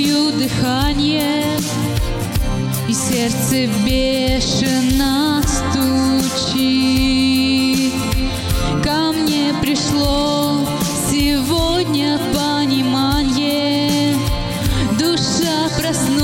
чую дыхание, и сердце бешено стучит. Ко мне пришло сегодня понимание, душа проснулась.